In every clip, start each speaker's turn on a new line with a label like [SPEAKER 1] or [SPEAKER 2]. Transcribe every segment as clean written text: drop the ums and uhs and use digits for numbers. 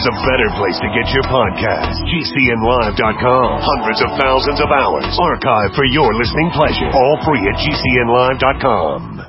[SPEAKER 1] there's a better place to get your podcast. GCNlive.com. Hundreds of thousands of hours archived for your listening pleasure. All free at GCNlive.com.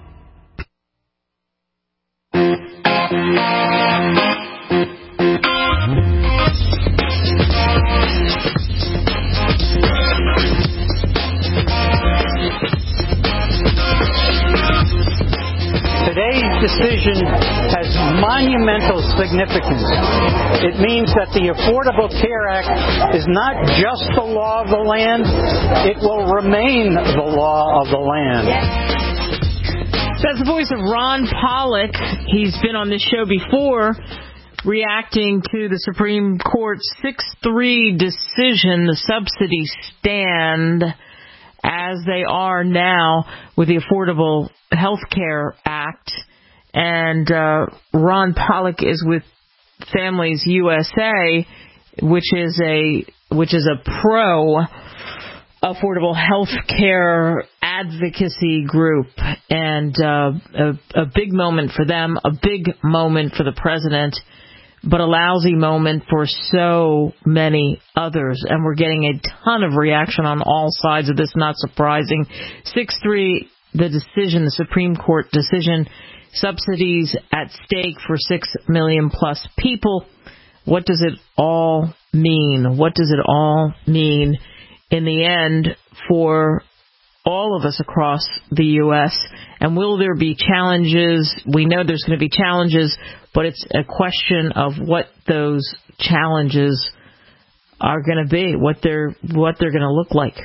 [SPEAKER 2] Today's decision has monumental significance. It means that the Affordable Care Act is not just the law of the land, it will remain the law of the land.
[SPEAKER 3] That's the voice of Ron Pollock. He's been on this show before, reacting to the Supreme Court's 6-3 decision. The subsidies stand as they are now with the Affordable Health Care Act. And Ron Pollock is with Families USA, which is a pro affordable health care advocacy group, and a big moment for them, a big moment for the president, but a lousy moment for so many others. And we're getting a ton of reaction on all sides of this, not surprising. 6-3, the decision, the Supreme Court decision, subsidies at stake for 6 million plus people. What does it all mean? What does it all mean in the end for all of us across the U.S.? And will there be challenges? We know there's going to be challenges, but it's a question of what those challenges are going to be, what they're going to look like.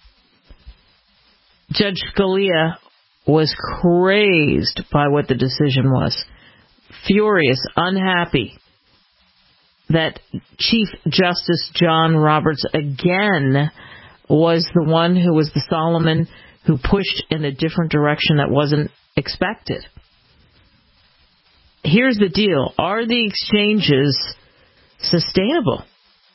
[SPEAKER 3] Judge Scalia was crazed by what the decision was, furious, unhappy that Chief Justice John Roberts again was the one who was the Solomon who pushed in a different direction that wasn't expected. Here's the deal. Are the exchanges sustainable?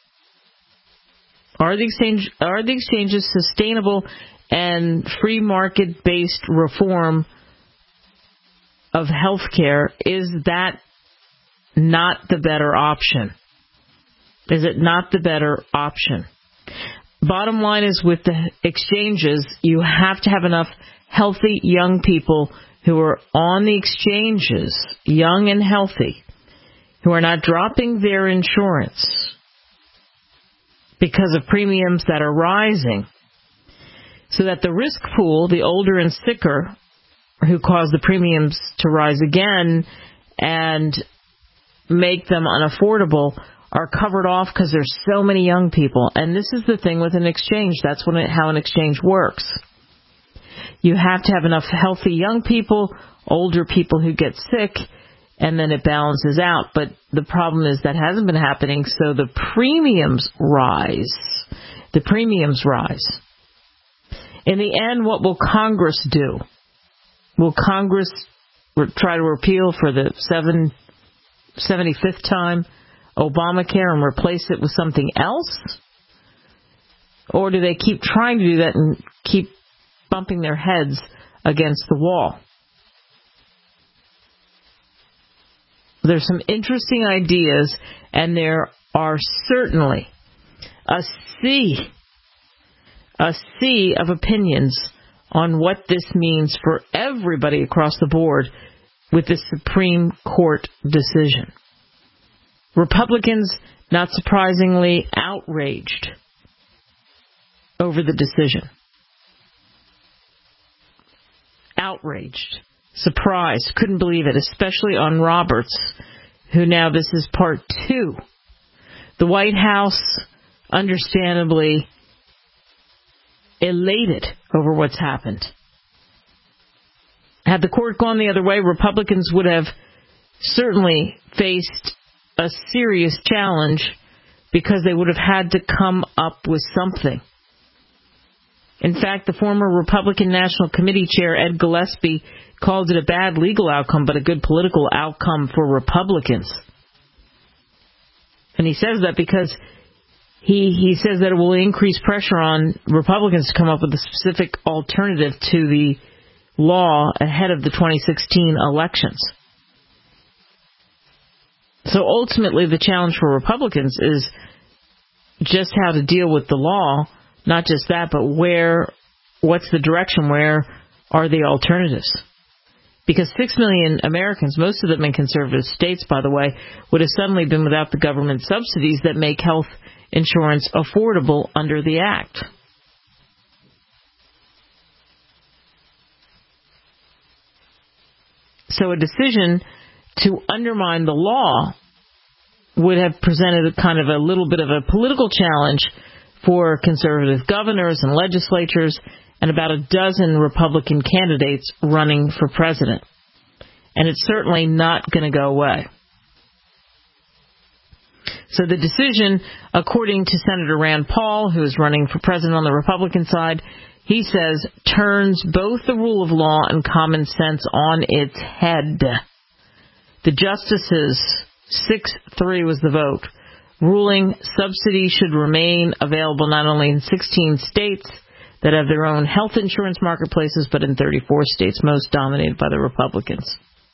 [SPEAKER 3] Are the exchanges sustainable, and free market-based reform of health care, is that not the better option? Is it not the better option? Bottom line is, with the exchanges, you have to have enough healthy young people who are on the exchanges, young and healthy, who are not dropping their insurance because of premiums that are rising, so that the risk pool, the older and sicker, who cause the premiums to rise again and make them unaffordable, are covered off because there's so many young people. And this is the thing with an exchange. That's how an exchange works. You have to have enough healthy young people, older people who get sick, and then it balances out. But the problem is that hasn't been happening, so the premiums rise. The premiums rise. In the end, what will Congress do? Will Congress try to repeal for the 75th time Obamacare and replace it with something else? Or do they keep trying to do that and keep bumping their heads against the wall? There's some interesting ideas, and there are certainly a sea of opinions on what this means for everybody across the board with the Supreme Court decision. Republicans, not surprisingly, outraged over the decision. Outraged. Surprised. Couldn't believe it, especially on Roberts, who now this is part 2. The White House, understandably, elated over what's happened. Had the court gone the other way, Republicans would have certainly faced a serious challenge because they would have had to come up with something. In fact, the former Republican National Committee Chair, Ed Gillespie, called it a bad legal outcome but a good political outcome for Republicans. And he says that because he says that it will increase pressure on Republicans to come up with a specific alternative to the law ahead of the 2016 elections. So ultimately, the challenge for Republicans is just how to deal with the law. Not just that, but what's the direction? Where are the alternatives? Because 6 million Americans, most of them in conservative states, by the way, would have suddenly been without the government subsidies that make health insurance affordable under the Act. So a decision to undermine the law would have presented kind of a little bit of a political challenge for conservative governors and legislatures and about a dozen Republican candidates running for president. And it's certainly not going to go away. So the decision, according to Senator Rand Paul, who is running for president on the Republican side, he says, turns both the rule of law and common sense on its head. The justices, 6-3 was the vote, ruling subsidies should remain available not only in 16 states that have their own health insurance marketplaces, but in 34 states, most dominated by the Republicans.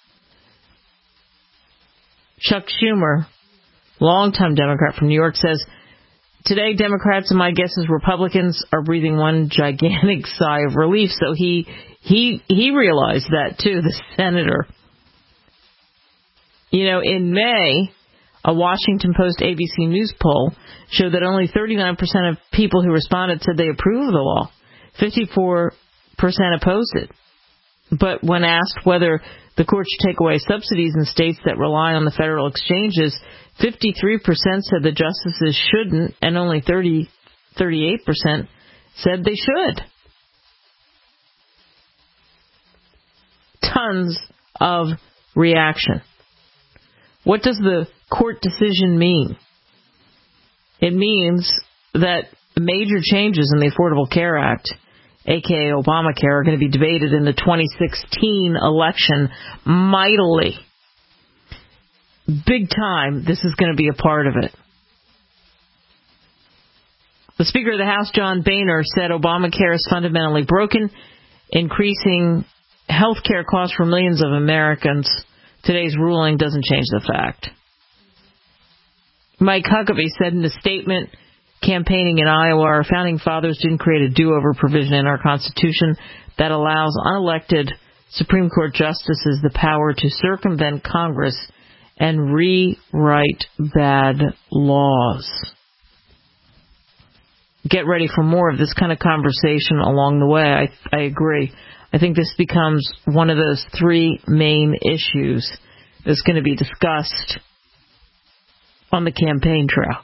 [SPEAKER 3] Chuck Schumer, longtime Democrat from New York, says, today Democrats, and my guess is Republicans, are breathing one gigantic sigh of relief. So he realized that, too, the senator. You know, in May, a Washington Post ABC News poll showed that only 39% of people who responded said they approve of the law. 54% opposed it. But when asked whether the court should take away subsidies in states that rely on the federal exchanges, 53% said the justices shouldn't, and only 38% said they should. Tons of reaction. What does the court decision mean? It means that major changes in the Affordable Care Act, a.k.a. Obamacare, are going to be debated in the 2016 election mightily. Big time, this is going to be a part of it. The Speaker of the House, John Boehner, said Obamacare is fundamentally broken, increasing health care costs for millions of Americans. Today's ruling doesn't change the fact. Mike Huckabee said in a statement campaigning in Iowa, our founding fathers didn't create a do-over provision in our Constitution that allows unelected Supreme Court justices the power to circumvent Congress and rewrite bad laws. Get ready for more of this kind of conversation along the way. I agree. I think this becomes one of those three main issues that's going to be discussed on the campaign trail.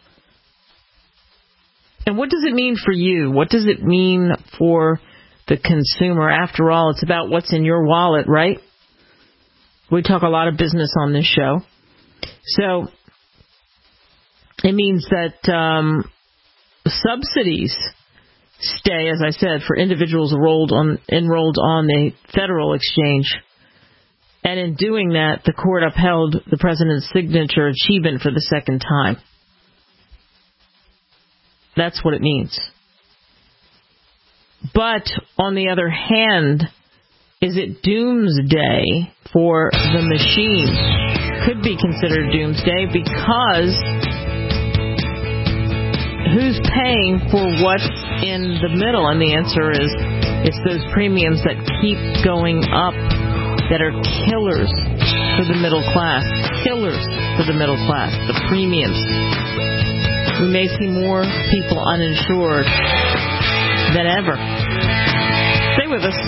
[SPEAKER 3] And what does it mean for you? What does it mean for the consumer? After all, it's about what's in your wallet, right? We talk a lot of business on this show. So it means that subsidies stay, as I said, for individuals enrolled on the federal exchange. And in doing that, the court upheld the president's signature achievement for the second time. That's what it means. But, on the other hand, is it doomsday for the machine? Could be considered doomsday because who's paying for what's in the middle? And the answer is it's those premiums that keep going up that are killers for the middle class. Killers for the middle class. The premiums. We may see more people uninsured than ever. Stay with us.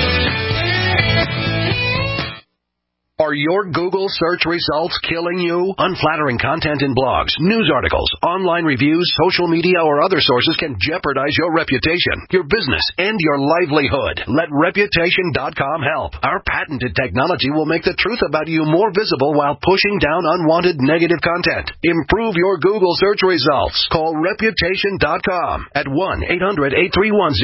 [SPEAKER 4] Are your Google search results killing you? Unflattering content in blogs, news articles, online reviews, social media, or other sources can jeopardize your reputation, your business, and your livelihood. Let Reputation.com help. Our patented technology will make the truth about you more visible while pushing down unwanted negative content. Improve your Google search results. Call Reputation.com at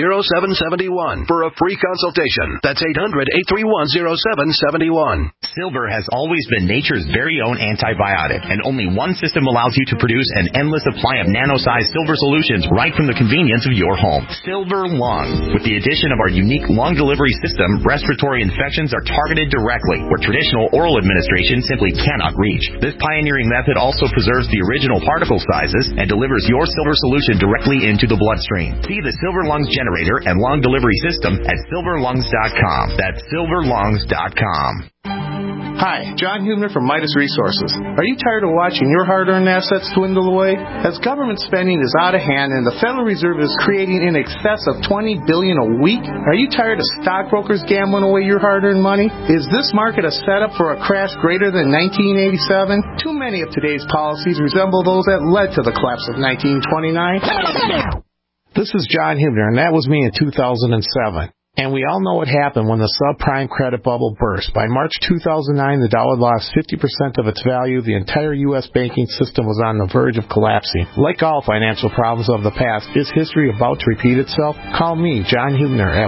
[SPEAKER 4] 1-800-831-0771 for a free consultation. That's 800-831-0771.
[SPEAKER 5] Silver has always been nature's very own antibiotic, and only one system allows you to produce an endless supply of nano-sized silver solutions right from the convenience of your home. Silver Lung. With the addition of our unique lung delivery system, respiratory infections are targeted directly, where traditional oral administration simply cannot reach. This pioneering method also preserves the original particle sizes and delivers your silver solution directly into the bloodstream. See the Silver Lungs generator and lung delivery system at silverlungs.com. That's silverlungs.com.
[SPEAKER 6] Hi, John Hubner from Midas Resources. Are you tired of watching your hard-earned assets dwindle away? As government spending is out of hand and the Federal Reserve is creating in excess of $20 billion a week, are you tired of stockbrokers gambling away your hard-earned money? Is this market a setup for a crash greater than 1987? Too many of today's policies resemble those that led to the collapse of 1929. This is John Hubner, and that was me in 2007. And we all know what happened when the subprime credit bubble burst. By March 2009, the dollar lost 50% of its value. The entire U.S. banking system was on the verge of collapsing. Like all financial problems of the past, is history about to repeat itself? Call me, John Hubner, at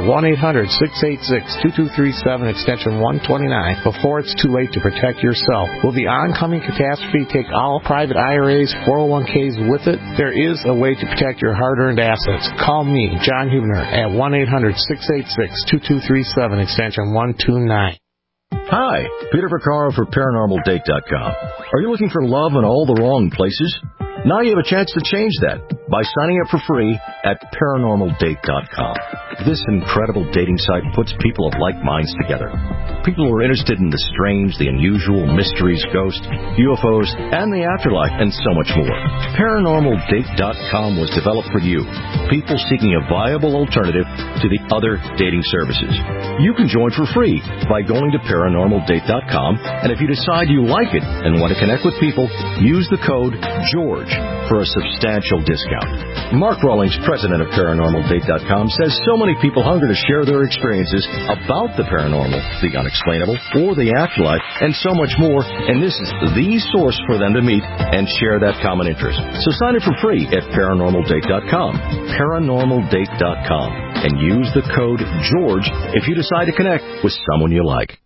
[SPEAKER 6] 1-800-686-2237, extension 129, before it's too late to protect yourself. Will the oncoming catastrophe take all private IRAs, 401ks with it? There is a way to protect your hard-earned assets. Call me, John Hubner, at 1-800-686-2237, extension 129.
[SPEAKER 7] Hi, Peter Vaccaro for ParanormalDate.com. Are you looking for love in all the wrong places? Now you have a chance to change that by signing up for free at ParanormalDate.com. This incredible dating site puts people of like minds together. People who are interested in the strange, the unusual, mysteries, ghosts, UFOs, and the afterlife, and so much more. ParanormalDate.com was developed for you, people seeking a viable alternative to the other dating services. You can join for free by going to ParanormalDate.com, and if you decide you like it and want to connect with people, use the code GEORGE for a substantial discount. Mark Rawlings, president of ParanormalDate.com, says so many people hunger to share their experiences about the paranormal, the unexplainable, or the afterlife, and so much more, and this is the source for them to meet and share that common interest. So sign up for free at ParanormalDate.com, ParanormalDate.com, and use the code GEORGE if you decide to connect with someone you like.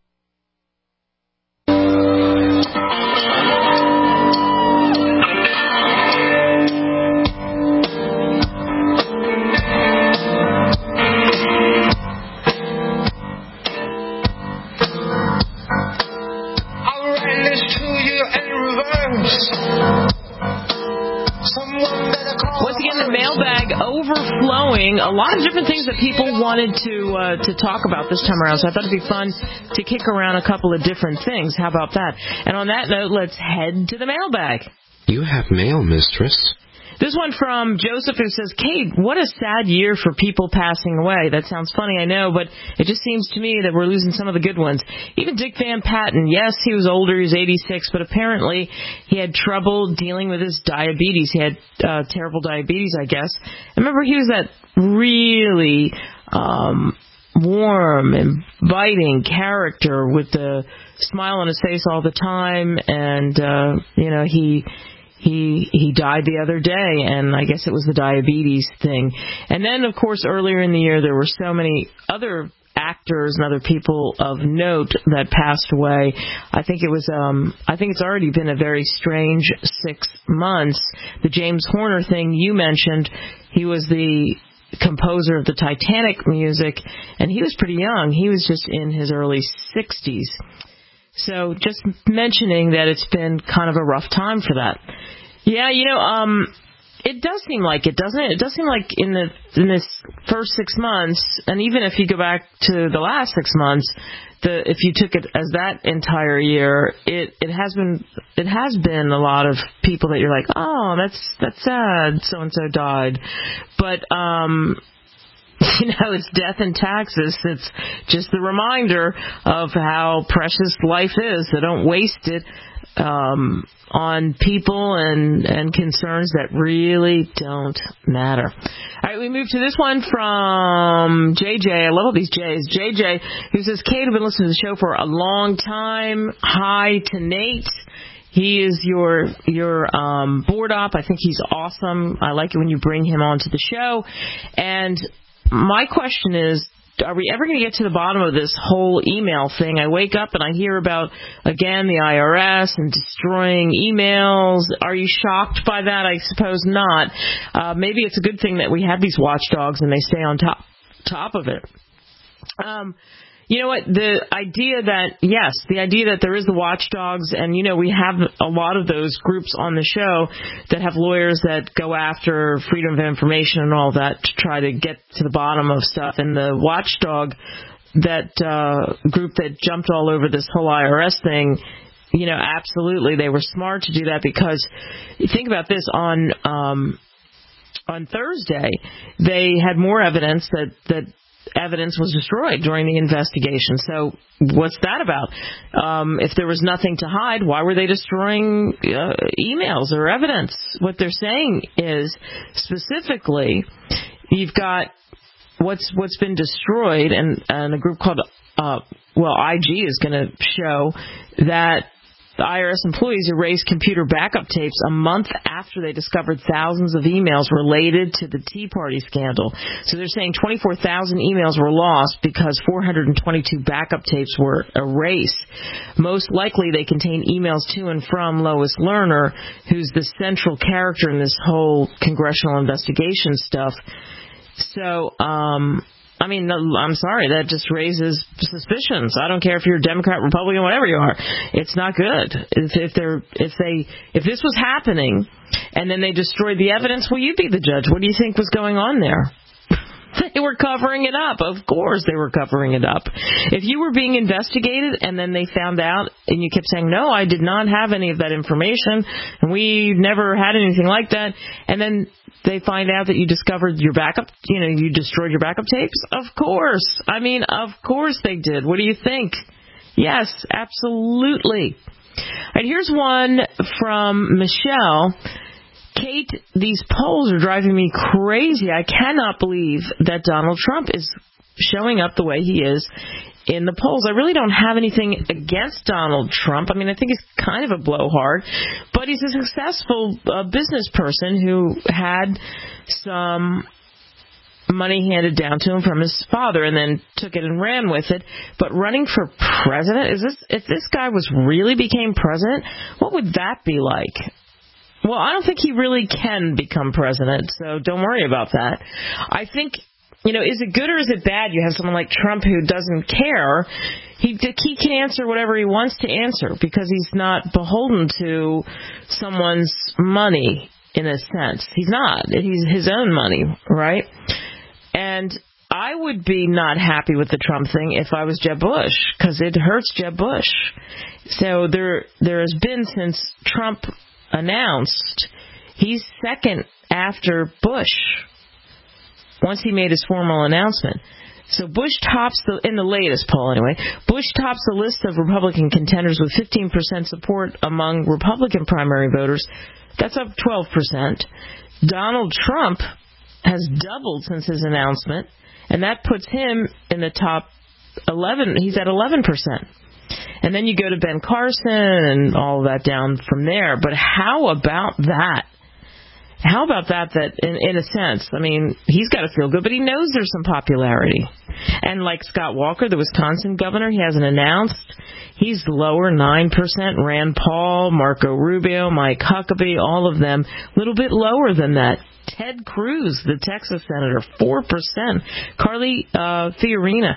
[SPEAKER 3] A lot of different things that people wanted to talk about this time around, so I thought it'd be fun to kick around a couple of different things. How about that? And on that note, let's head to the mailbag.
[SPEAKER 8] You have mail, mistress.
[SPEAKER 3] This one from Joseph, who says, Kate, what a sad year for people passing away. That sounds funny, I know, but it just seems to me that we're losing some of the good ones. Even Dick Van Patten, yes, he was older, he was 86, but apparently he had trouble dealing with his diabetes. He had terrible diabetes, I guess. I remember he was that really warm, inviting character with the smile on his face all the time, and, He died the other day, and I guess it was the diabetes thing. And then, of course, earlier in the year, there were so many other actors and other people of note that passed away. I think it's already been a very strange 6 months. The James Horner thing you mentioned, he was the composer of the Titanic music, and he was pretty young. He was just in his early 60s. So just mentioning that it's been kind of a rough time for that. Yeah, it does seem like it, doesn't it? It does seem like in this first 6 months, and even if you go back to the last 6 months, if you took it as that entire year, it has been a lot of people that you're like, oh, that's sad, so and so died, but it's death and taxes. It's just the reminder of how precious life is. So don't waste it on people and concerns that really don't matter. All right, we move to this one from JJ. I love all these J's. JJ, who says, Kate, I've been listening to the show for a long time. Hi to Nate. He is your board op. I think he's awesome. I like it when you bring him onto the show. And my question is, are we ever going to get to the bottom of this whole email thing? I wake up and I hear about, again, the IRS and destroying emails. Are you shocked by that? I suppose not. Maybe it's a good thing that we have these watchdogs and they stay on top of it. You know what? The idea that there is the watchdogs, and, we have a lot of those groups on the show that have lawyers that go after freedom of information and all that to try to get to the bottom of stuff. And the watchdog, that group that jumped all over this whole IRS thing, absolutely, they were smart to do that, because think about this, on Thursday, they had more evidence that evidence was destroyed during the investigation. So what's that about? If there was nothing to hide, why were they destroying emails or evidence? What they're saying is, specifically, you've got what's been destroyed, and a group called IG is going to show that the IRS employees erased computer backup tapes a month after they discovered thousands of emails related to the Tea Party scandal. So they're saying 24,000 emails were lost because 422 backup tapes were erased. Most likely they contain emails to and from Lois Lerner, who's the central character in this whole congressional investigation stuff. So, I'm sorry, that just raises suspicions. I don't care if you're a Democrat, Republican, whatever you are. It's not good. If this was happening and then they destroyed the evidence, well, you be the judge. What do you think was going on there? They were covering it up. Of course they were covering it up. If you were being investigated and then they found out and you kept saying, no, I did not have any of that information, and we never had anything like that, and then they find out that you discovered your backup, you destroyed your backup tapes? Of course. Of course they did. What do you think? Yes, absolutely. All right, here's one from Michelle. Kate, these polls are driving me crazy. I cannot believe that Donald Trump is showing up the way he is in the polls. I really don't have anything against Donald Trump. I think he's kind of a blowhard, but he's a successful business person who had some money handed down to him from his father and then took it and ran with it. But running for president, if this guy really became president, what would that be like? Well, I don't think he really can become president, so don't worry about that. I think, is it good or is it bad you have someone like Trump who doesn't care? He can answer whatever he wants to answer because he's not beholden to someone's money, in a sense. He's not. He's his own money, right? And I would be not happy with the Trump thing if I was Jeb Bush, because it hurts Jeb Bush. So there has been, since Trump announced, he's second after Bush once he made his formal announcement. So Bush tops in the latest poll anyway, Bush tops the list of Republican contenders with 15% support among Republican primary voters. That's up 12%. Donald Trump has doubled since his announcement, and that puts him in the top 11. He's at 11%. And then you go to Ben Carson and all that down from there. But how about that? How about that in a sense, he's got to feel good, but he knows there's some popularity. And like Scott Walker, the Wisconsin governor, he hasn't announced. He's lower, 9%. Rand Paul, Marco Rubio, Mike Huckabee, all of them, a little bit lower than that. Ted Cruz, the Texas senator, 4%. Carly Fiorina,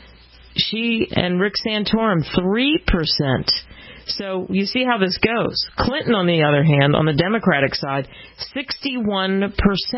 [SPEAKER 3] she and Rick Santorum, 3%. So you see how this goes. Clinton, on the other hand, on the Democratic side, 61%.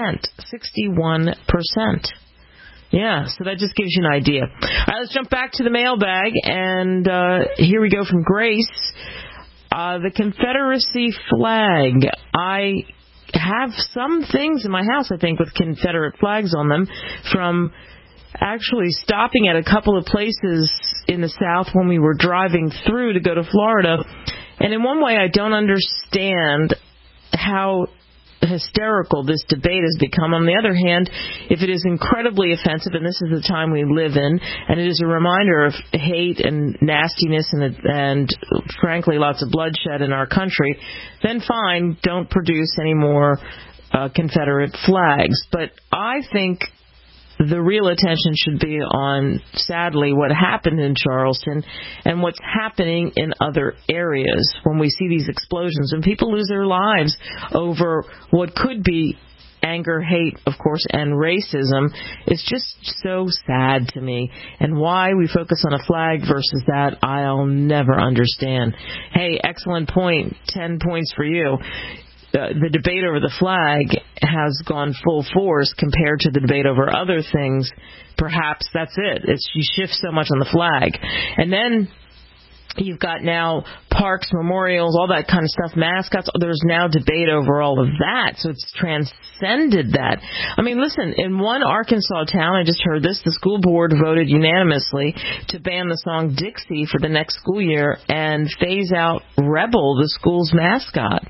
[SPEAKER 3] 61%. Yeah, so that just gives you an idea. All right, let's jump back to the mailbag, and here we go from Grace. The Confederacy flag. I have some things in my house, I think, with Confederate flags on them, from actually stopping at a couple of places in the South when we were driving through to go to Florida. And in one way, I don't understand how hysterical this debate has become. On the other hand, if it is incredibly offensive, and this is the time we live in, and it is a reminder of hate and nastiness and frankly, lots of bloodshed in our country, then fine, don't produce any more Confederate flags. But I think the real attention should be on, sadly, what happened in Charleston and what's happening in other areas when we see these explosions and people lose their lives over what could be anger, hate, of course, and racism. Is just so sad to me. And why we focus on a flag versus that, I'll never understand. Hey, excellent point. 10 points for you. The debate over the flag has gone full force compared to the debate over other things. Perhaps that's it. You shift so much on the flag. And then you've got now parks, memorials, all that kind of stuff, mascots. There's now debate over all of that. So it's transcended that. I mean, listen, in one Arkansas town, I just heard this, the school board voted unanimously to ban the song Dixie for the next school year and phase out Rebel, the school's mascot.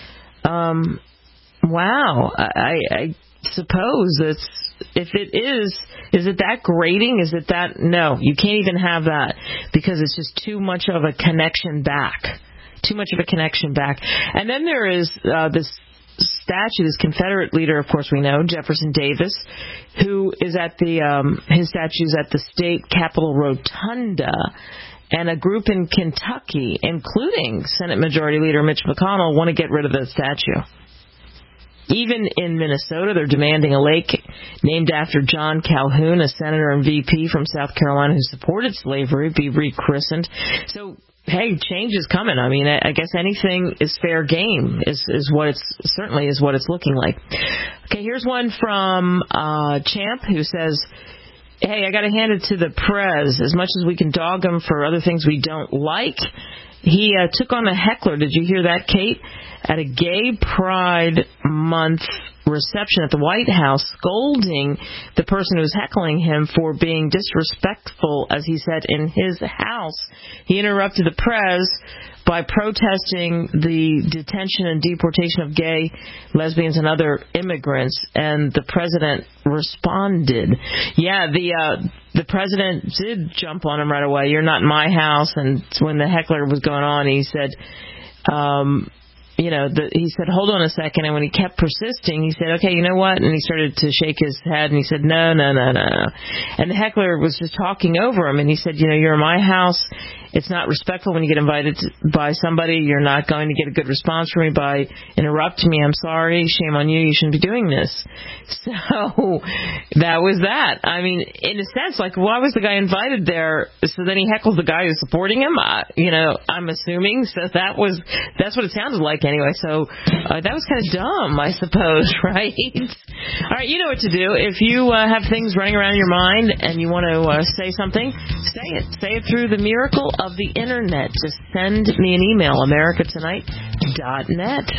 [SPEAKER 3] Wow. I suppose if it is it that grating? Is it that? No, you can't even have that because it's just too much of a connection back. Too much of a connection back. And then there is this statue, this Confederate leader, of course we know, Jefferson Davis, who is at his statue's at the state Capitol Rotunda. And a group in Kentucky, including Senate Majority Leader Mitch McConnell, want to get rid of the statue. Even in Minnesota, they're demanding a lake named after John Calhoun, a senator and VP from South Carolina who supported slavery, be rechristened. So, hey, change is coming. I mean, I guess anything is fair game is what it's looking like. Okay, here's one from Champ who says, hey, I got to hand it to the Prez. As much as we can dog him for other things we don't like, he took on a heckler. Did you hear that, Kate? At a Gay Pride Month reception at the White House, scolding the person who was heckling him for being disrespectful, as he said, in his house. He interrupted the Prez by protesting the detention and deportation of gay, lesbians, and other immigrants, and the president responded. Yeah, the president did jump on him right away. You're not in my house. And when the heckler was going on, he said, he said, hold on a second. And when he kept persisting, he said, okay, you know what? And he started to shake his head, and he said, no. And the heckler was just talking over him, and he said, you're in my house. It's not respectful when you get invited by somebody. You're not going to get a good response from me by interrupting me. I'm sorry. Shame on you. You shouldn't be doing this. So that was that. I mean, in a sense, like, why was the guy invited there? So then he heckles the guy who's supporting him. I'm assuming. So that's what it sounded like anyway. So that was kind of dumb, I suppose, right? All right, you know what to do. If you have things running around your mind and you want to say something, say it. Say it through the miracle of the internet. Just send me an email, americatonight.net.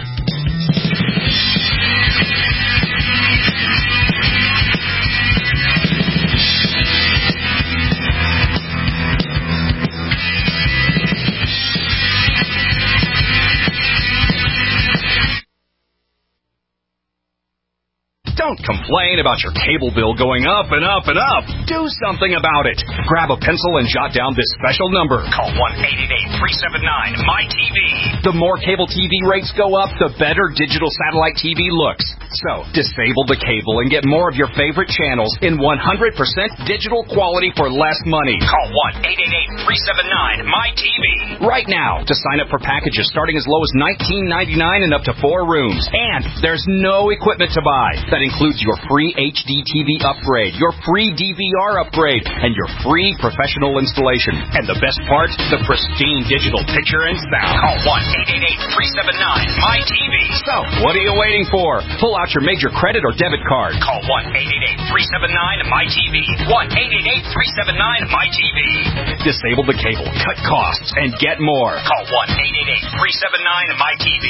[SPEAKER 9] Don't complain about your cable bill going up and up and up. Do something about it. Grab a pencil and jot down this special number. Call 1-888-379-MY-TV. The more cable TV rates go up, the better digital satellite TV looks. So, disable the cable and get more of your favorite channels in 100% digital quality for less money. Call 1-888-379-MY-TV. Right now to sign up for packages starting as low as $19.99 and up to 4 rooms. And there's no equipment to buy. That includes your free HD TV upgrade, your free DVR upgrade, and your free professional installation. And the best part, the pristine digital picture and sound. Call 1-888-379-MY-TV. So, what are you waiting for? Pull out your major credit or debit card. Call 1-888-379-MY-TV. 1-888-379-MY-TV. Disable the cable, cut costs, and get more. Call 1-888-379-MY-TV.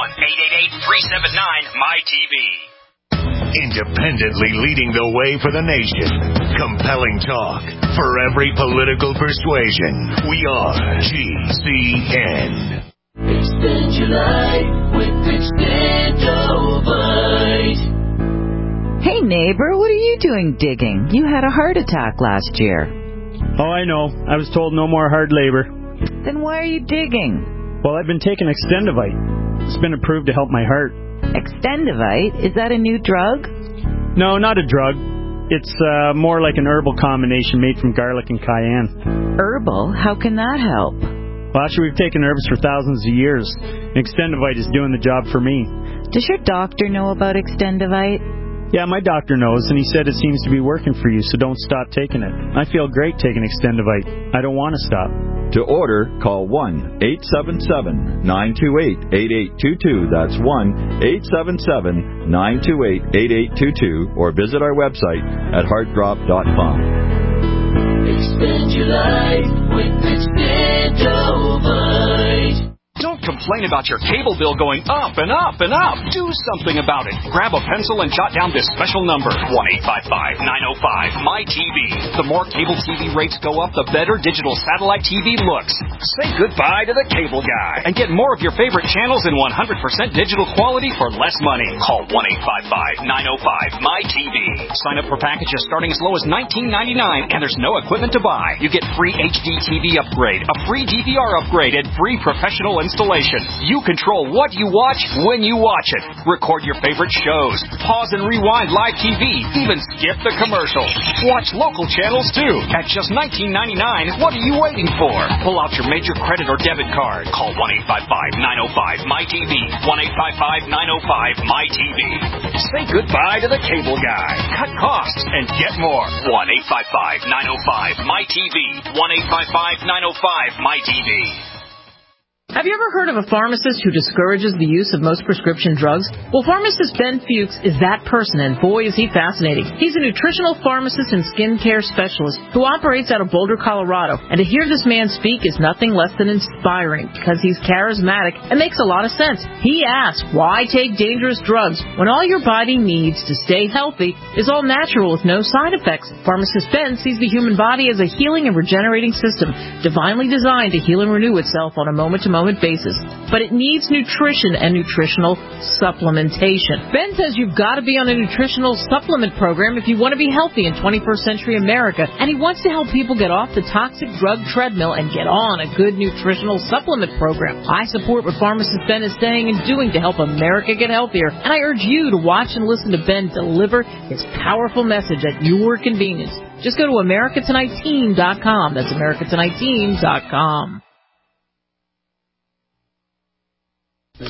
[SPEAKER 9] 1-888-379-MY-TV.
[SPEAKER 1] Independently leading the way for the nation. Compelling talk for every political persuasion. We are GCN.
[SPEAKER 10] Expand your life with Expandovite.
[SPEAKER 11] Hey neighbor, what are you doing digging? You had a heart attack last year.
[SPEAKER 12] Oh, I know. I was told no more hard labor.
[SPEAKER 11] Then why are you digging?
[SPEAKER 12] Well, I've been taking Extendovite. It's been approved to help my heart.
[SPEAKER 11] Extendovite? Is that a new drug?
[SPEAKER 12] No, not a drug. It's more like an herbal combination made from garlic and cayenne.
[SPEAKER 11] Herbal? How can that help?
[SPEAKER 12] Well, actually, we've taken herbs for thousands of years. Extendivite is doing the job for me.
[SPEAKER 11] Does your doctor know about Extendivite?
[SPEAKER 12] Yeah, my doctor knows, and he said it seems to be working for you, so don't stop taking it. I feel great taking Extendivite. I don't want to stop.
[SPEAKER 13] To order, call 1-877-928-8822. That's 1-877-928-8822. Or visit our website at heartdrop.com.
[SPEAKER 10] Expand your life with Extendivite.
[SPEAKER 9] Don't complain about your cable bill going up and up and up. Do something about it. Grab a pencil and jot down this special number, 1-855-905-MY-TV. The more cable TV rates go up, the better digital satellite TV looks. Say goodbye to the cable guy and get more of your favorite channels in 100% digital quality for less money. Call 1-855-905-MY-TV. Sign up for packages starting as low as $19.99, and there's no equipment to buy. You get free HD TV upgrade, a free DVR upgrade, and free professional installation. You control what you watch when you watch it. Record your favorite shows. Pause and rewind live TV. Even skip the commercials. Watch local channels too. At just $19.99, what are you waiting for? Pull out your major credit or debit card. Call 1-855-905-MY-TV. 1-855-905-MY-TV. Say goodbye to the cable guy. Cut costs and get more. 1-855-905-MY-TV. 1-855-905-MY-TV.
[SPEAKER 3] Have you ever heard of a pharmacist who discourages the use of most prescription drugs? Well, pharmacist Ben Fuchs is that person, and boy, is he fascinating. He's a nutritional pharmacist and skincare specialist who operates out of Boulder, Colorado. And to hear this man speak is nothing less than inspiring because he's charismatic and makes a lot of sense. He asks, why take dangerous drugs when all your body needs to stay healthy is all natural with no side effects? Pharmacist Ben sees the human body as a healing and regenerating system, divinely designed to heal and renew itself on a moment-to-moment basis. But it needs nutrition and nutritional supplementation. Ben says you've got to be on a nutritional supplement program if you want to be healthy in 21st century America, and he wants to help people get off the toxic drug treadmill and get on a good nutritional supplement program. I support what pharmacist Ben is saying and doing to help America get healthier, and I urge you to watch and listen to Ben deliver his powerful message at your convenience. Just go to AmericaTonightTeam.com. That's AmericaTonightTeam.com.
[SPEAKER 10] Brought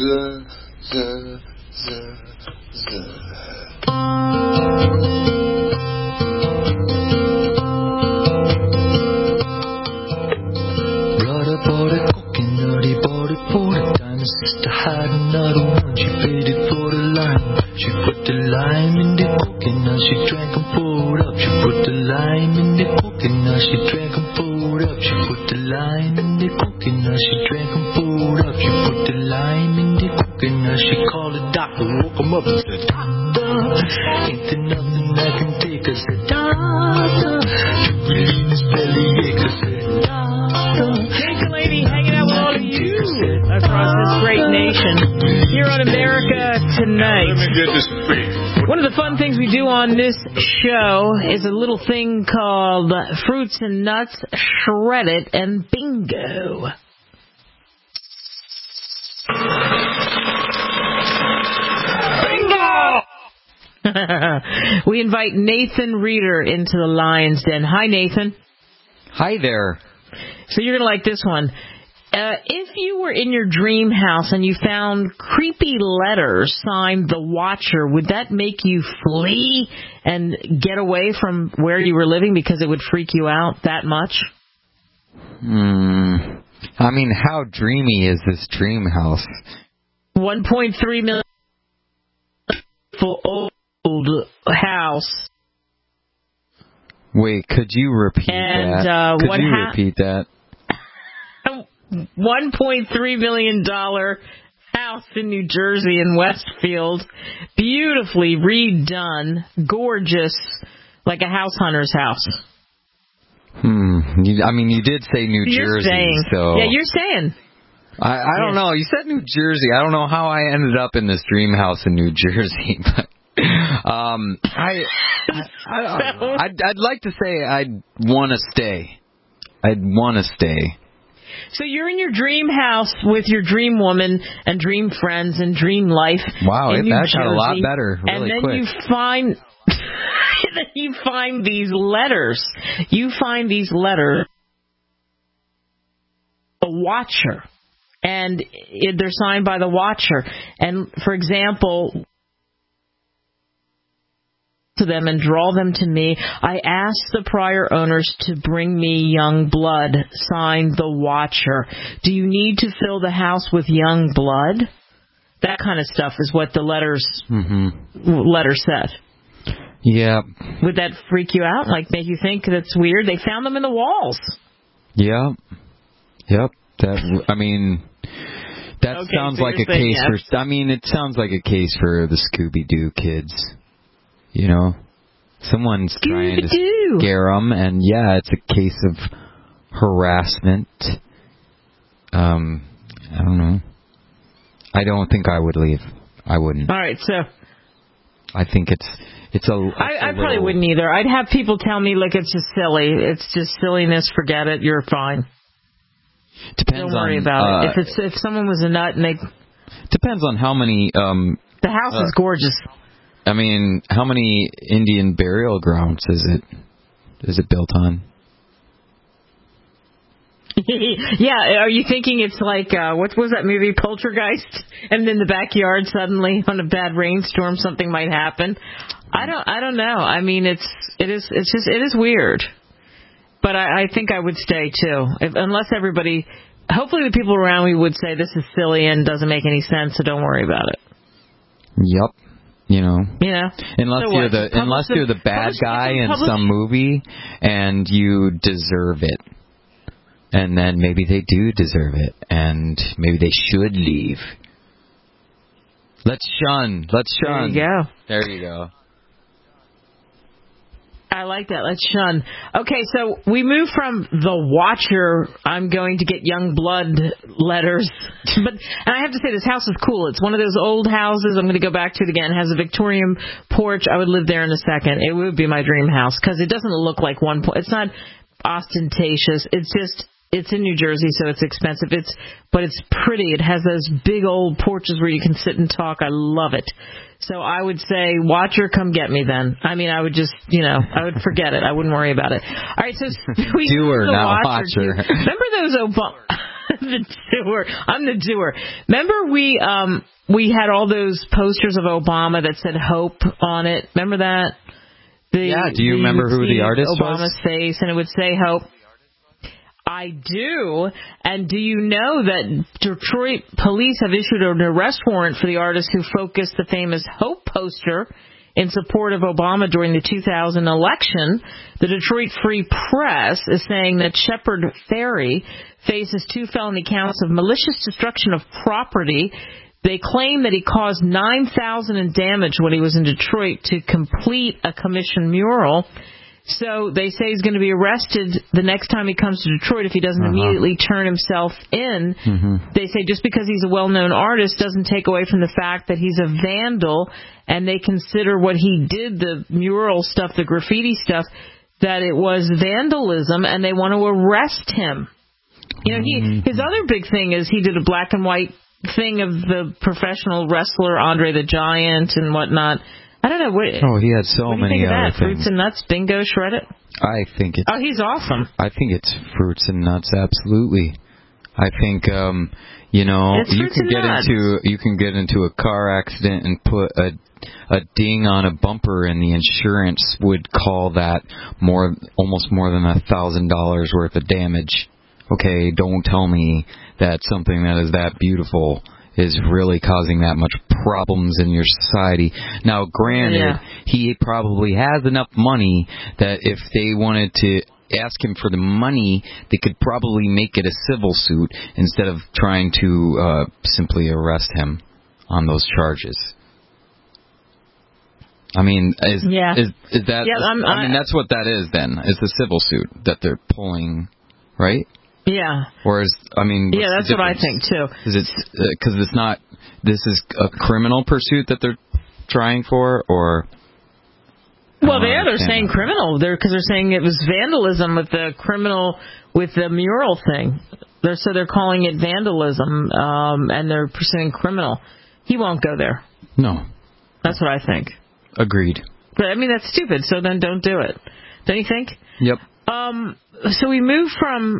[SPEAKER 10] up all the coconut, he bought it for the diamond sister had another one. She paid it for the lime. She put the lime in the coconut, she drank and poured up. She put the lime in the coconut, she drank and poured up. She put the lime in the coconut, she drank and poured up. She put the lime in the coconut, she called the doctor, woke him up and said, doctor, ain't there nothing I can take? I said, doctor, you relieve this bellyache? I said, doctor,
[SPEAKER 3] Jason Lady hanging out with all of you across this great nation here on America Tonight.
[SPEAKER 1] Let me get this straight.
[SPEAKER 3] One of the fun things we do on this show is a little thing called Fruits and Nuts, Shred It, and Bingo. Bingo! We invite Nathan Reeder into the Lion's Den. Hi, Nathan.
[SPEAKER 14] Hi there.
[SPEAKER 3] So you're going to like this one. If you were in your dream house and you found creepy letters signed The Watcher, would that make you flee and get away from where you were living because it would freak you out that much?
[SPEAKER 14] I mean, how dreamy is this dream house?
[SPEAKER 3] 1.3 million old house.
[SPEAKER 14] Wait, could you repeat that? Could you repeat that?
[SPEAKER 3] $1.3 million house in New Jersey in Westfield. Beautifully redone. Gorgeous. Like a house hunter's house.
[SPEAKER 14] I mean, you did say New Jersey. So
[SPEAKER 3] yeah, you're saying.
[SPEAKER 14] I don't know. You said New Jersey. I don't know how I ended up in this dream house in New Jersey, but I'd like to say I'd want to stay. I'd want to stay.
[SPEAKER 3] So you're in your dream house with your dream woman and dream friends and dream life.
[SPEAKER 14] Wow,
[SPEAKER 3] that
[SPEAKER 14] got a lot better really
[SPEAKER 3] and then
[SPEAKER 14] quick.
[SPEAKER 3] You find then you find these letters. A watcher. And they're signed by the watcher. And, for example, to them and draw them to me, I asked the prior owners to bring me young blood, signed the watcher. Do you need to fill the house with young blood? That kind of stuff is what the letter said.
[SPEAKER 14] Yeah.
[SPEAKER 3] Would that freak you out? Like, make you think that's weird? They found them in the walls.
[SPEAKER 14] Yeah. Yep. That sounds like a case for... I mean, it sounds like a case for the Scooby-Doo kids. You know? Someone's trying to scare them, and yeah, it's a case of harassment. I don't know. I don't think I would leave. I wouldn't.
[SPEAKER 3] All right, so...
[SPEAKER 14] I think it's a...
[SPEAKER 3] I probably wouldn't either. I'd have people tell me, like, it's just silly. It's just silliness. Forget it. You're fine.
[SPEAKER 14] Depends.
[SPEAKER 3] Don't worry about it. If someone was a nut and they...
[SPEAKER 14] Depends on how many...
[SPEAKER 3] the house is gorgeous.
[SPEAKER 14] I mean, how many Indian burial grounds is it built on?
[SPEAKER 3] Yeah, are you thinking it's like, what was that movie, Poltergeist? And in the backyard, suddenly, on a bad rainstorm, something might happen. I don't know. I mean, it is weird. But I think I would stay, too. Unless everybody, hopefully the people around me would say this is silly and doesn't make any sense, so don't worry about it.
[SPEAKER 14] Yep. You know.
[SPEAKER 3] Unless
[SPEAKER 14] you're the bad guy in some movie and you deserve it. And then maybe they do deserve it, and maybe they should leave. Let's shun.
[SPEAKER 3] There you go.
[SPEAKER 14] There you go.
[SPEAKER 3] I like that. Let's shun. Okay, so we move from the watcher, I'm going to get young blood letters. And I have to say, this house is cool. It's one of those old houses. I'm going to go back to it again. It has a Victorian porch. I would live there in a second. It would be my dream house because it doesn't look like one. It's not ostentatious. It's in New Jersey, so it's expensive. But it's pretty. It has those big old porches where you can sit and talk. I love it. So I would say, watcher, come get me then. I mean, I would just, I would forget it. I wouldn't worry about it. All right, so we
[SPEAKER 14] doer, not watcher.
[SPEAKER 3] Remember those the doer. I'm the doer. Remember we had all those posters of Obama that said hope on it. Remember that?
[SPEAKER 14] Do you remember who the artist was?
[SPEAKER 3] Obama's face, and it would say hope. I do. And do you know that Detroit police have issued an arrest warrant for the artist who focused the famous Hope poster in support of Obama during the 2000 election? The Detroit Free Press is saying that Shepard Fairey faces 2 felony counts of malicious destruction of property. They claim that he caused $9,000 in damage when he was in Detroit to complete a commissioned mural. So they say he's going to be arrested the next time he comes to Detroit if he doesn't immediately turn himself in. They say just because he's a well-known artist doesn't take away from the fact that he's a vandal, and they consider what he did, the mural stuff, the graffiti stuff, that it was vandalism, and they want to arrest him. His other big thing is he did a black and white thing of the professional wrestler Andre the Giant and whatnot. I don't know.
[SPEAKER 14] He had so many other things.
[SPEAKER 3] Fruits and nuts, bingo, shred it?
[SPEAKER 14] I think it's...
[SPEAKER 3] Oh, he's awesome.
[SPEAKER 14] I think it's fruits and nuts, absolutely. I think, you can get into a car accident and put a ding on a bumper, and the insurance would call that almost more than $1,000 worth of damage. Okay, don't tell me that something that is that beautiful is really causing that much problems in your society. Now, granted, he probably has enough money that if they wanted to ask him for the money, they could probably make it a civil suit instead of trying to simply arrest him on those charges. I mean, is that... Yeah, I mean, that's what that is then. It's a civil suit that they're pulling, right?
[SPEAKER 3] Yeah.
[SPEAKER 14] Or
[SPEAKER 3] that's what I think too.
[SPEAKER 14] Is it because it's not? This is a criminal pursuit that they're trying for, or?
[SPEAKER 3] Well, they're saying criminal. Because they're saying it was vandalism with the mural thing. They're calling it vandalism, and they're pursuing criminal. He won't go there.
[SPEAKER 14] No.
[SPEAKER 3] That's what I think.
[SPEAKER 14] Agreed.
[SPEAKER 3] But, I mean, that's stupid, so then don't do it. Don't you think?
[SPEAKER 14] Yep.
[SPEAKER 3] So we moved from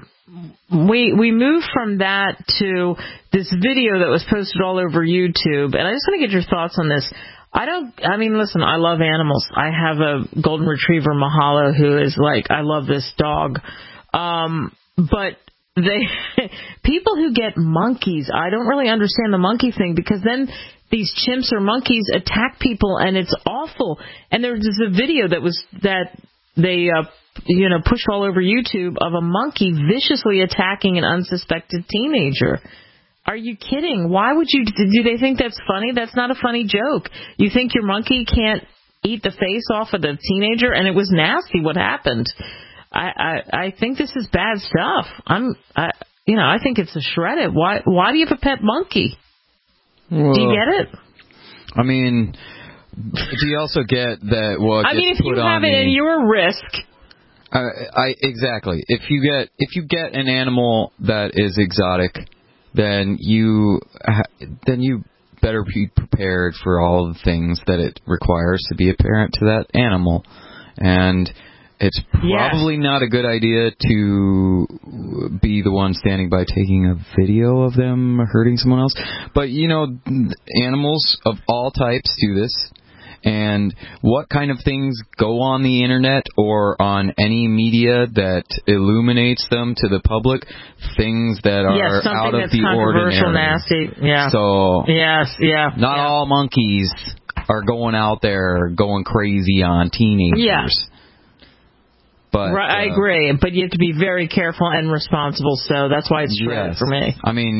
[SPEAKER 3] that to this video that was posted all over YouTube, and I just want to get your thoughts on this. Listen, I love animals. I have a golden retriever, Mahalo, who is like, I love this dog. But people who get monkeys, I don't really understand the monkey thing, because then these chimps or monkeys attack people, and it's awful. And there's a video that they pushed all over YouTube of a monkey viciously attacking an unsuspected teenager. Are you kidding? Why would you? Do they think that's funny? That's not a funny joke. You think your monkey can't eat the face off of the teenager? And it was nasty what happened. I think this is bad stuff. I think it's a shredded. Why do you have a pet monkey?
[SPEAKER 14] Well,
[SPEAKER 3] do you get it?
[SPEAKER 14] I mean, do you also get that? Well,
[SPEAKER 3] if you have it at your risk.
[SPEAKER 14] Exactly. If you get an animal that is exotic, then you better be prepared for all the things that it requires to be a parent to that animal. And it's probably not a good idea to be the one standing by taking a video of them hurting someone else. But, animals of all types do this. And what kind of things go on the internet or on any media that illuminates them to the public? Things that are out of the ordinary.
[SPEAKER 3] Nasty. Yeah.
[SPEAKER 14] So,
[SPEAKER 3] not
[SPEAKER 14] all monkeys are going out there going crazy on teenagers.
[SPEAKER 3] Yeah.
[SPEAKER 14] But,
[SPEAKER 3] I agree, but you have to be very careful and responsible, so that's why it's shredded for me.
[SPEAKER 14] I mean,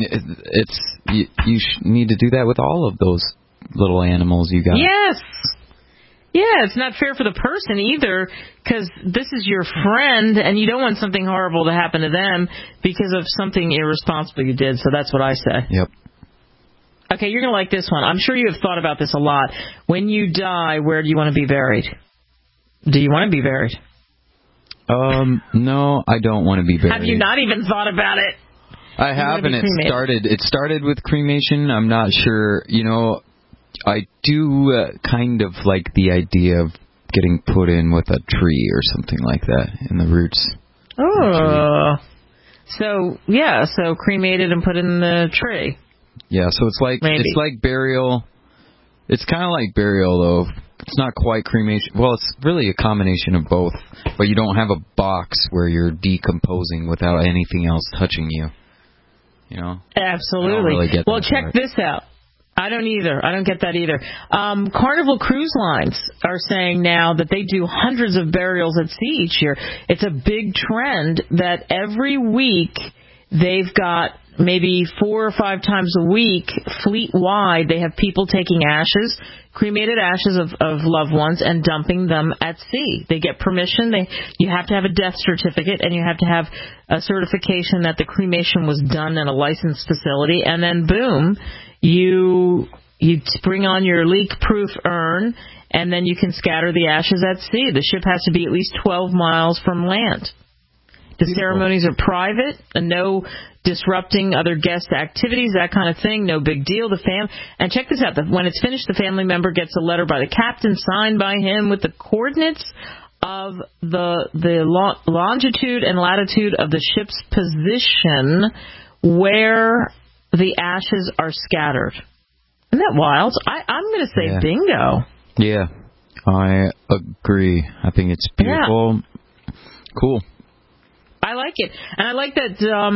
[SPEAKER 14] you need to do that with all of those little animals you got.
[SPEAKER 3] Yes. Yeah, it's not fair for the person either, because this is your friend, and you don't want something horrible to happen to them because of something irresponsible you did, so that's what I say.
[SPEAKER 14] Yep.
[SPEAKER 3] Okay, you're going to like this one. I'm sure you have thought about this a lot. When you die, where do you want to be buried? Do you want to be buried?
[SPEAKER 14] No, I don't want to be buried.
[SPEAKER 3] Have you not even thought about it?
[SPEAKER 14] I have, and it started with cremation. I'm not sure, I do kind of like the idea of getting put in with a tree or something like that in the roots.
[SPEAKER 3] Oh. So cremated and put in the tree.
[SPEAKER 14] Yeah, so it's like burial. It's kind of like burial, though. It's not quite cremation. Well, it's really a combination of both, but you don't have a box where you're decomposing without anything else touching you.
[SPEAKER 3] Absolutely.
[SPEAKER 14] I don't really get that
[SPEAKER 3] check this out. I don't either. I don't get that either. Carnival Cruise Lines are saying now that they do hundreds of burials at sea each year. It's a big trend that every week they've got maybe 4 or 5 times a week, fleet-wide, they have people taking ashes, cremated ashes of loved ones, and dumping them at sea. They get permission. You have to have a death certificate, and you have to have a certification that the cremation was done in a licensed facility, and then boom, you bring on your leak-proof urn, and then you can scatter the ashes at sea. The ship has to be at least 12 miles from land. The ceremonies are private, and no disrupting other guest activities, that kind of thing. No big deal. And check this out. When it's finished, the family member gets a letter by the captain signed by him with the coordinates of the longitude and latitude of the ship's position where the ashes are scattered. Isn't that wild? I'm going to say bingo.
[SPEAKER 14] Yeah, I agree. I think it's beautiful. Yeah. Cool.
[SPEAKER 3] I like it, and I like that.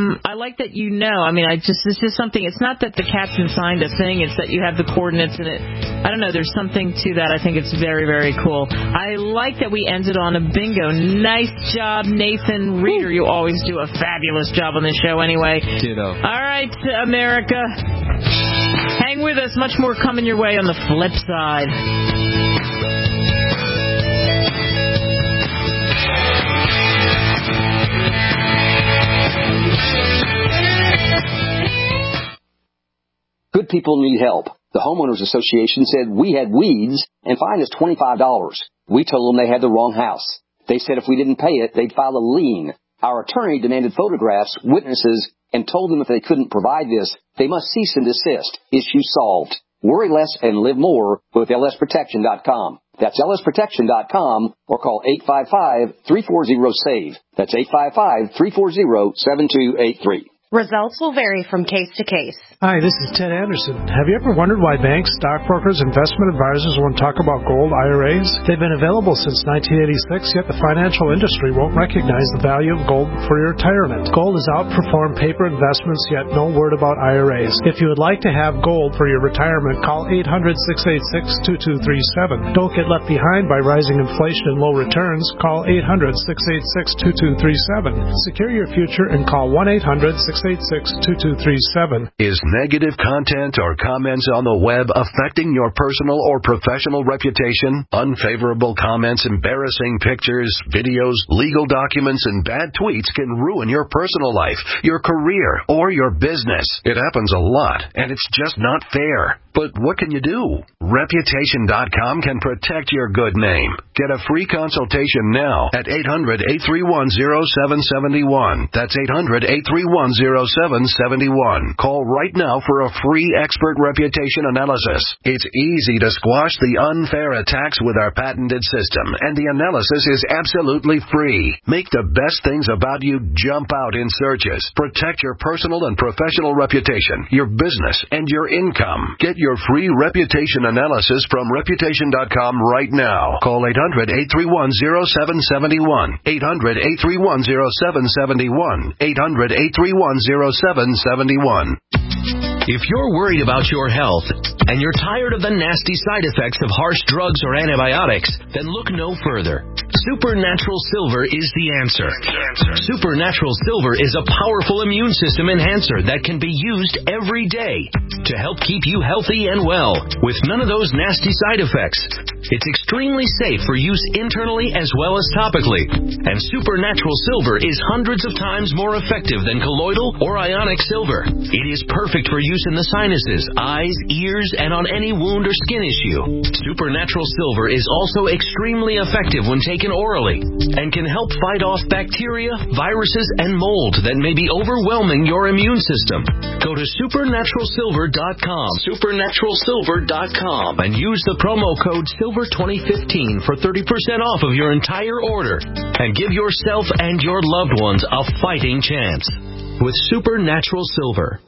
[SPEAKER 3] It's just something. It's not that the captain signed a thing; it's that you have the coordinates in it. I don't know. There's something to that. I think it's very, very cool. I like that we ended on a bingo. Nice job, Nathan Reeder. You always do a fabulous job on this show, anyway.
[SPEAKER 14] Ditto.
[SPEAKER 3] All right, America, hang with us. Much more coming your way on the flip side.
[SPEAKER 15] Good people need help. The Homeowners Association said we had weeds and fined us $25. We told them they had the wrong house. They said if we didn't pay it, they'd file a lien. Our attorney demanded photographs, witnesses, and told them if they couldn't provide this, they must cease and desist. Issue solved. Worry less and live more with lsprotection.com. That's lsprotection.com or call 855-340-SAVE. That's 855-340-7283.
[SPEAKER 16] Results will vary from case to case.
[SPEAKER 17] Hi, this is Ted Anderson. Have you ever wondered why banks, stockbrokers, investment advisors won't talk about gold IRAs? They've been available since 1986, yet the financial industry won't recognize the value of gold for your retirement. Gold has outperformed paper investments, yet no word about IRAs. If you would like to have gold for your retirement, call 800-686-2237. Don't get left behind by rising inflation and low returns. Call 800-686-2237. Secure your future and call 1-800-686-2237.
[SPEAKER 4] Is negative content or comments on the web affecting your personal or professional reputation? Unfavorable comments, embarrassing pictures, videos, legal documents, and bad tweets can ruin your personal life, your career, or your business. It happens a lot, and it's just not fair. But what can you do? Reputation.com can protect your good name. Get a free consultation now at 800-831-0771. That's 800-831-0771. Call right now for a free expert reputation analysis. It's easy to squash the unfair attacks with our patented system, and the analysis is absolutely free. Make the best things about you jump out in searches. Protect your personal and professional reputation, your business, and your income. Get your free reputation analysis from Reputation.com right now. Call 800-831-0771. 800-831-0771. 800-831-0771.
[SPEAKER 18] If you're worried about your health and you're tired of the nasty side effects of harsh drugs or antibiotics, then look no further. Supernatural Silver is the answer. Supernatural Silver is a powerful immune system enhancer that can be used every day to help keep you healthy and well with none of those nasty side effects. It's extremely safe for use internally as well as topically. And Supernatural Silver is hundreds of times more effective than colloidal or ionic silver. It is perfect for use in the sinuses, eyes, ears, and on any wound or skin issue. Supernatural Silver is also extremely effective when taken orally and can help fight off bacteria, viruses, and mold that may be overwhelming your immune system. Go to supernaturalsilver.com, supernaturalsilver.com, and use the promo code SILVER2015 for 30% off of your entire order and give yourself and your loved ones a fighting chance with Supernatural Silver.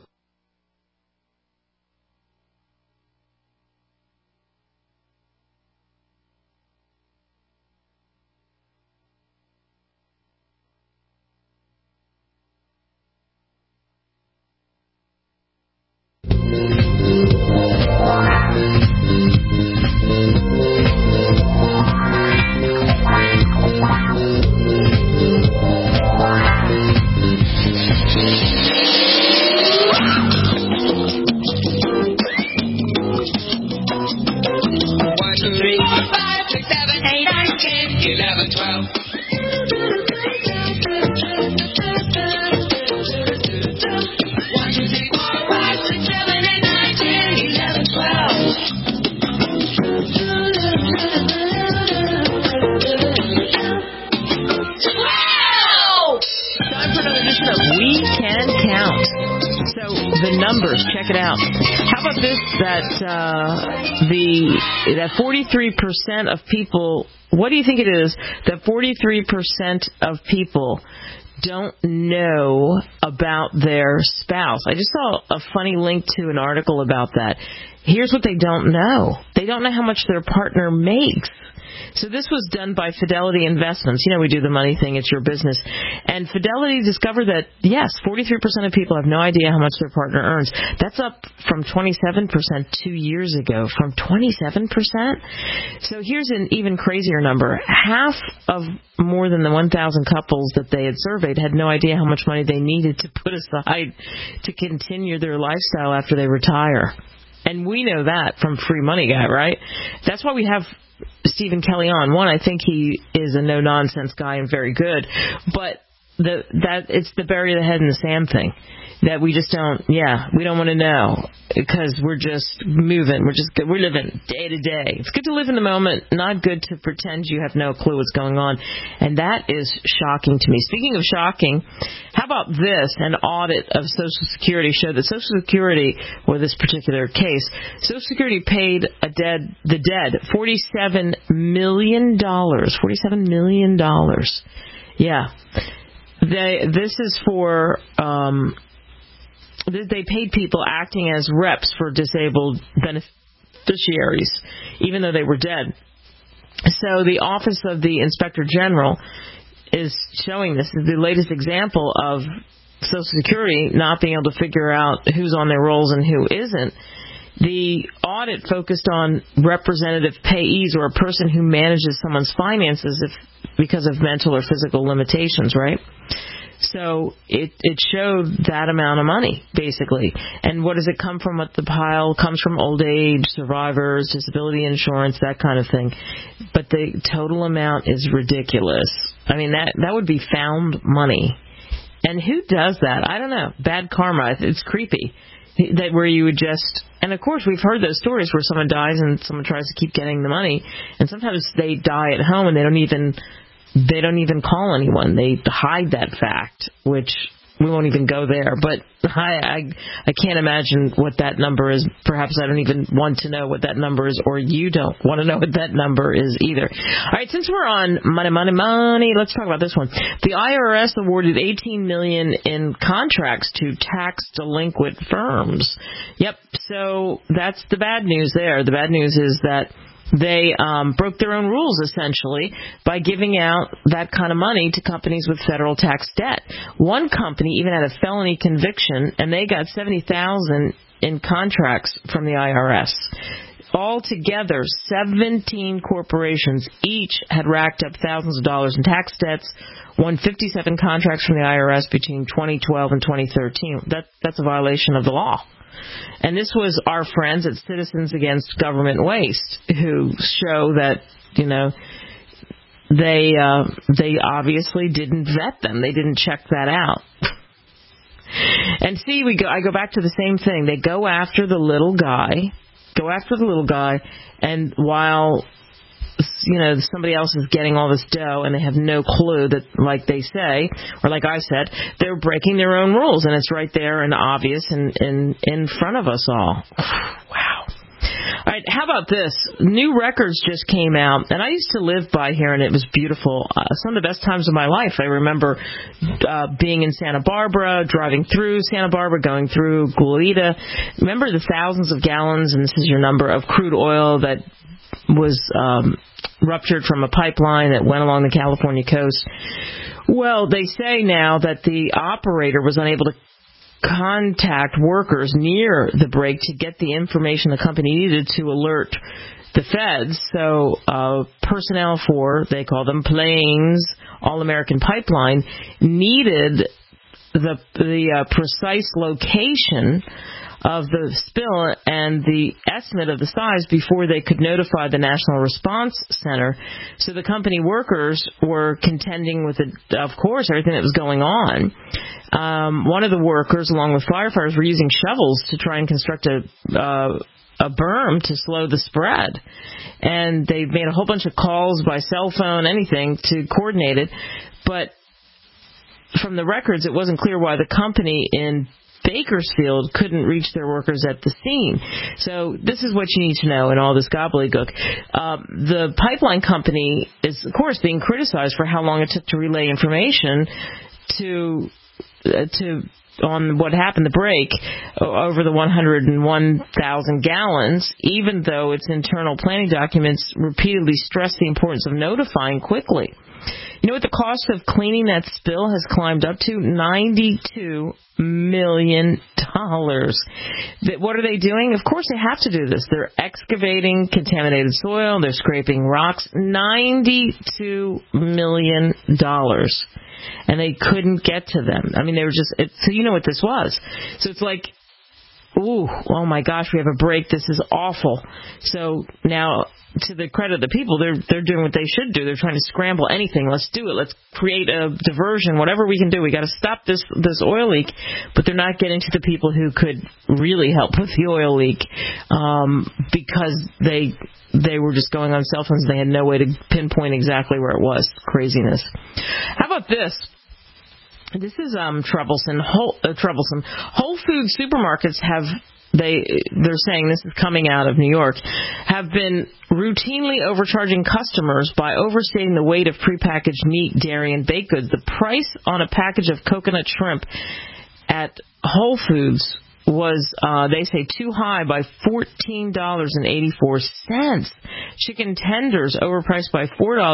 [SPEAKER 3] That 43% of people, what do you think it is that 43% of people don't know about their spouse? I just saw a funny link to an article about that. Here's what they don't know. They don't know how much their partner makes. So this was done by Fidelity Investments. You know, we do the money thing. It's your business. And Fidelity discovered that, yes, 43% of people have no idea how much their partner earns. That's up from 27% 2 years ago. From 27%? So here's an even crazier number. Half of more than the 1,000 couples that they had surveyed had no idea how much money they needed to put aside to continue their lifestyle after they retire. And we know that from Free Money Guy, right? That's why we have Stephen Kelly on. One, I think he is a no-nonsense guy and very good. But it's the bury the head in the sand thing. That we just don't, we don't want to know because we're just moving. We're living day to day. It's good to live in the moment, not good to pretend you have no clue what's going on. And that is shocking to me. Speaking of shocking, how about this? An audit of Social Security showed that Social Security, or this particular case, Social Security paid the dead $47 million. $47 million. Yeah. This is for... they paid people acting as reps for disabled beneficiaries, even though they were dead. So the Office of the Inspector General is showing this as the latest example of Social Security not being able to figure out who's on their rolls and who isn't. The audit focused on representative payees, or a person who manages someone's finances because of mental or physical limitations, right? So it showed that amount of money, basically. And what does it come from? What the pile comes from? Old age, survivors, disability insurance, that kind of thing. But the total amount is ridiculous. I mean, that would be found money. And who does that? I don't know. Bad karma. It's creepy. That where you would just... And, of course, we've heard those stories where someone dies and someone tries to keep getting the money. And sometimes they die at home and they don't even call anyone. They hide that fact, which we won't even go there. But I can't imagine what that number is. Perhaps I don't even want to know what that number is, or you don't want to know what that number is either. All right, since we're on money, let's talk about this one. The IRS awarded $18 million in contracts to tax delinquent firms. Yep, so that's the bad news there. The bad news is that they broke their own rules, essentially, by giving out that kind of money to companies with federal tax debt. One company even had a felony conviction, and they got $70,000 in contracts from the IRS. Altogether, 17 corporations each had racked up thousands of dollars in tax debts, won 57 contracts from the IRS between 2012 and 2013. That's a violation of the law. And this was our friends at Citizens Against Government Waste, who show that, they obviously didn't vet them. They didn't check that out. And see, I go back to the same thing. They go after the little guy, and while somebody else is getting all this dough and they have no clue that, like they say, or like I said, they're breaking their own rules, and it's right there and obvious and in front of us all. Wow. All right, how about this? New records just came out, and I used to live by here, and it was beautiful. Some of the best times of my life. I remember being in Santa Barbara, driving through Santa Barbara, going through Goleta. Remember the thousands of gallons, and this is your number, of crude oil that was ruptured from a pipeline that went along the California coast. Well, they say now that the operator was unable to contact workers near the break to get the information the company needed to alert the feds. So personnel for, they call them Plains, All-American Pipeline, needed the precise location of the spill and the estimate of the size before they could notify the National Response Center. So the company workers were contending with, of course, everything that was going on. One of the workers, along with firefighters, were using shovels to try and construct a berm to slow the spread. And they made a whole bunch of calls by cell phone, anything, to coordinate it. But from the records, it wasn't clear why the company in Bakersfield couldn't reach their workers at the scene. So this is what you need to know in all this gobbledygook. The pipeline company is, of course, being criticized for how long it took to relay information on what happened, the break, over the 101,000 gallons, even though its internal planning documents repeatedly stress the importance of notifying quickly. You know what the cost of cleaning that spill has climbed up to? $92 million. What are they doing? Of course they have to do this. They're excavating contaminated soil. They're scraping rocks. $92 million. And they couldn't get to them. I mean, they were just... So you know what this was. So it's like ooh, oh my gosh, we have a break. This is awful. So now, to the credit of the people, they're doing what they should do. They're trying to scramble anything. Let's do it. Let's create a diversion, whatever we can do. We got to stop this oil leak. But they're not getting to the people who could really help with the oil leak because they were just going on cell phones. They had no way to pinpoint exactly where it was. Craziness. How about this? This is troublesome. Whole Foods supermarkets they're saying, this is coming out of New York, have been routinely overcharging customers by overstating the weight of prepackaged meat, dairy, and baked goods. The price on a package of coconut shrimp at Whole Foods was, they say, too high by $14.84. Chicken tenders overpriced by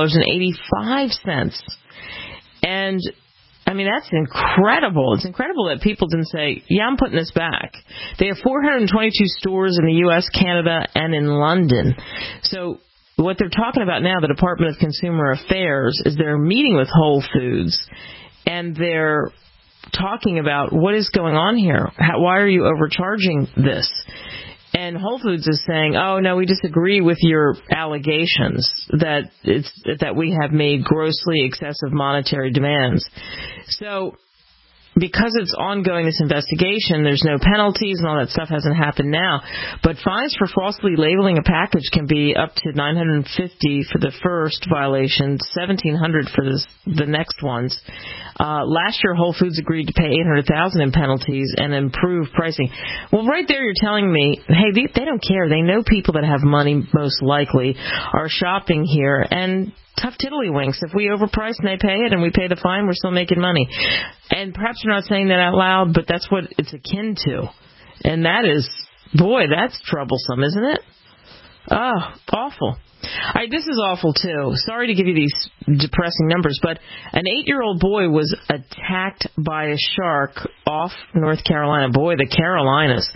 [SPEAKER 3] $4.85. And I mean, that's incredible. It's incredible that people didn't say, yeah, I'm putting this back. They have 422 stores in the U.S., Canada, and in London. So what they're talking about now, the Department of Consumer Affairs, is they're meeting with Whole Foods, and they're talking about what is going on here. Why are you overcharging this? And Whole Foods is saying, oh, no, we disagree with your allegations that we have made grossly excessive monetary demands. So because it's ongoing, this investigation, there's no penalties and all that stuff hasn't happened now. But fines for falsely labeling a package can be up to $950 for the first violation, $1,700 for the next ones. Last year, Whole Foods agreed to pay $800,000 in penalties and improve pricing. Well, right there, you're telling me, hey, they don't care. They know people that have money, most likely, are shopping here, and tough tiddlywinks. If we overprice and they pay it and we pay the fine, we're still making money. And perhaps you're not saying that out loud, but that's what it's akin to. And that is, boy, that's troublesome, isn't it? Oh, awful. All right, this is awful, too. Sorry to give you these depressing numbers, but an 8-year-old boy was attacked by a shark off North Carolina. Boy, the Carolinas.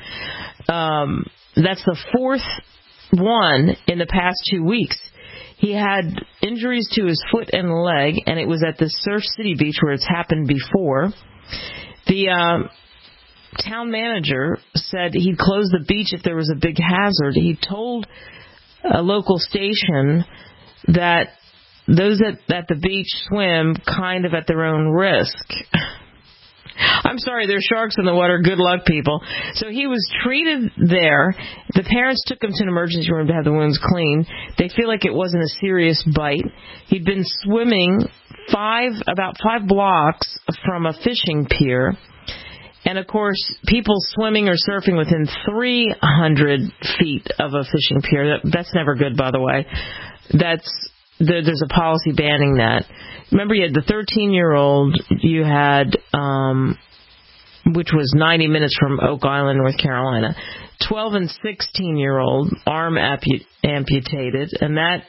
[SPEAKER 3] That's the fourth one in the past 2 weeks. He had injuries to his foot and leg, and it was at the Surf City beach where it's happened before. The town manager said he'd close the beach if there was a big hazard. He told a local station that those at the beach swim kind of at their own risk. I'm sorry, there's sharks in the water. Good luck, people. So he was treated there. The parents took him to an emergency room to have the wounds cleaned. They feel like it wasn't a serious bite. He'd been swimming about 5 blocks from a fishing pier. And, of course, people swimming or surfing within 300 feet of a fishing pier. That's never good, by the way. There's a policy banning that. Remember, you had the 13-year-old, you had, which was 90 minutes from Oak Island, North Carolina, 12 and 16-year-old, arm amputated, and that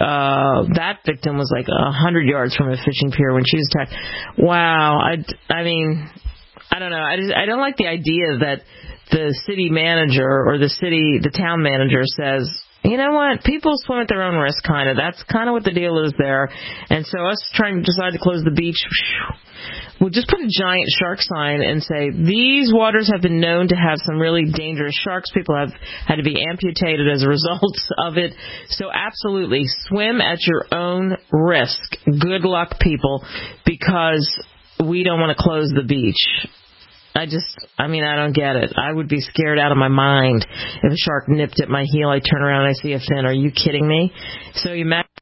[SPEAKER 3] victim was like 100 yards from a fishing pier when she was attacked. Wow, I mean, I don't know. I don't like the idea that the city manager or the town manager says, you know what, people swim at their own risk, kind of. That's kind of what the deal is there. And so us trying to decide to close the beach, we'll just put a giant shark sign and say, these waters have been known to have some really dangerous sharks. People have had to be amputated as a result of it. So absolutely, swim at your own risk. Good luck, people, because we don't want to close the beach. I don't get it. I would be scared out of my mind if a shark nipped at my heel. I turn around and I see a fin. Are you kidding me? So you imagine.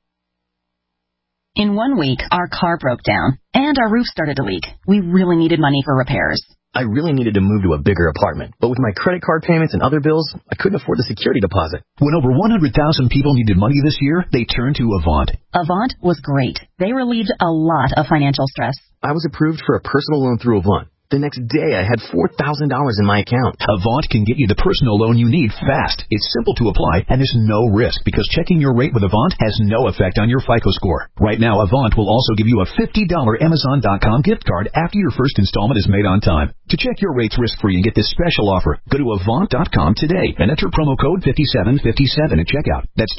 [SPEAKER 19] In 1 week, our car broke down and our roof started to leak. We really needed money for repairs.
[SPEAKER 20] I really needed to move to a bigger apartment, but with my credit card payments and other bills, I couldn't afford the security deposit.
[SPEAKER 21] When over 100,000 people needed money this year, they turned to Avant.
[SPEAKER 19] Avant was great. They relieved a lot of financial stress.
[SPEAKER 20] I was approved for a personal loan through Avant. The next day, I had $4,000 in my account.
[SPEAKER 21] Avant can get you the personal loan you need fast. It's simple to apply, and there's no risk because checking your rate with Avant has no effect on your FICO score. Right now, Avant will also give you a $50 Amazon.com gift card after your first installment is made on time. To check your rates risk-free and get this special offer, go to Avant.com today and enter promo code 5757 at checkout. That's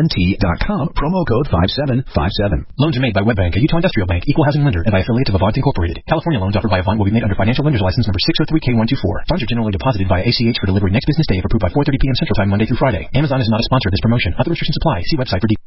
[SPEAKER 21] www.avant.com, promo code 5757.
[SPEAKER 22] Loans are made by WebBank, a Utah Industrial Bank, equal housing lender, and by affiliates of Avant Incorporated.
[SPEAKER 21] Incorporated. California loans offered by Avant will be made under financial lender's license number 603K124. Funds are generally deposited via ACH for delivery next business day if approved by 4:30 p.m. Central Time, Monday through Friday. Amazon is not a sponsor of this promotion. Other restrictions apply. See website for details.